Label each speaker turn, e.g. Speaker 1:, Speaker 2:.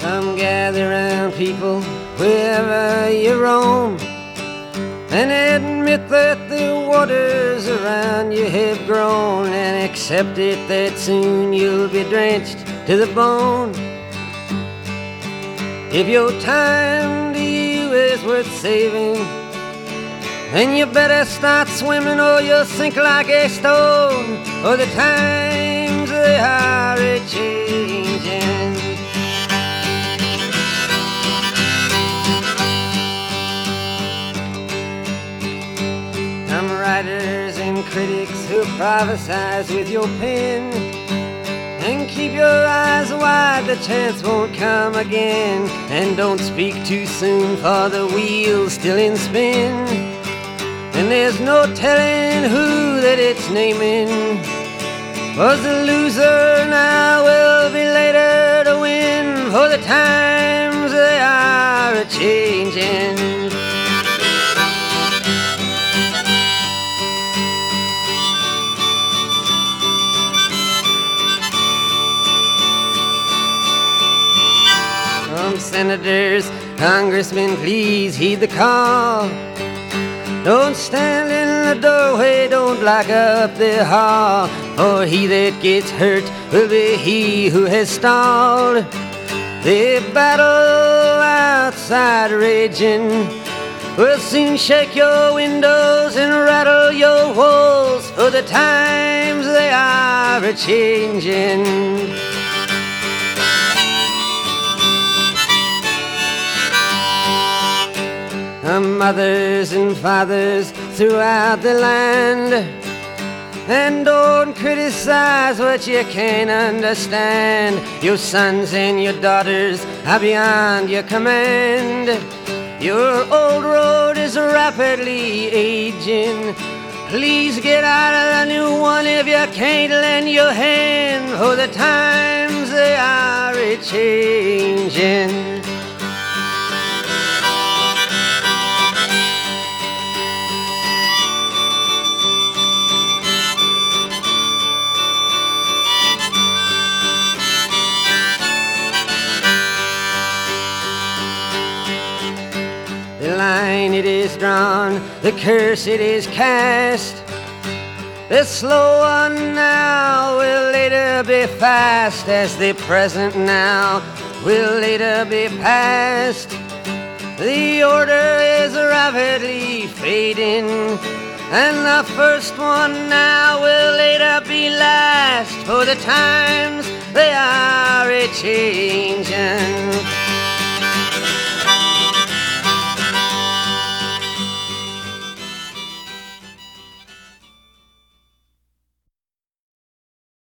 Speaker 1: Come gather round, people, wherever you roam, and admit that the waters around you have grown, and accept it that soon you'll be drenched to the bone. If your time to you is worth saving, then you better start swimming or you'll sink like a stone, for the times they are a-changing. Some writers and critics who prophesize with your pen, and keep your eyes wide, the chance won't come again. And don't speak too soon, for the wheel's still in spin, and there's no telling who that it's naming. 'Cause the loser now will be later to win, for the times they are a-changing. Senators, congressmen, please heed the call. Don't stand in the doorway, don't lock up the hall, for he that gets hurt will be he who has stalled. The battle outside raging will soon shake your windows and rattle your walls, for the times they are a-changing. Mothers and fathers throughout the land, and don't criticize what you can't understand. Your sons and your daughters are beyond your command. Your old road is rapidly aging. Please get out of the new one if you can't lend your hand, for the times they are a-changing. The line it is drawn, the curse it is cast. The slow one now will later be fast, as the present now will later be past. The order is rapidly fading, and the first one now will later be last, for the times they are a-changing.